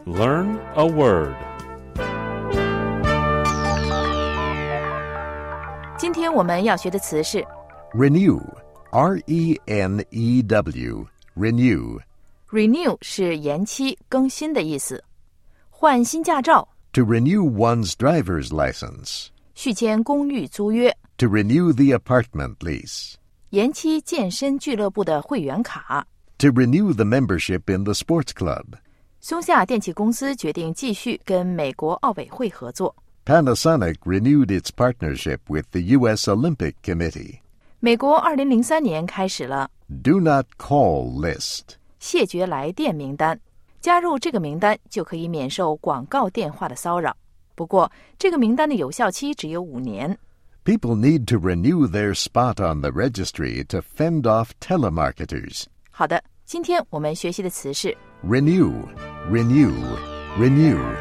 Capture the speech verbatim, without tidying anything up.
Learn a word. 今天我们要学的词是 Renew, R E N E W, renew. Renew 是延期、更新的意思。换新驾照 To renew one's driver's license. 续签公寓租约 To renew the apartment lease. 延期健身俱乐部的会员卡 To renew the membership in the sports club. 松下电器公司决定继续跟美国奥委会合作。 Panasonic renewed its partnership with the U S Olympic Committee. 美国二零零三年开始了 Do not call list. 谢绝来电名单，加入这个名单就可以免受广告电话的骚扰。不过，这个名单的有效期只有五年。 People need to renew their spot on the registry to fend off telemarketers. 好的，今天我们学习的词是 Renew, renew, renew.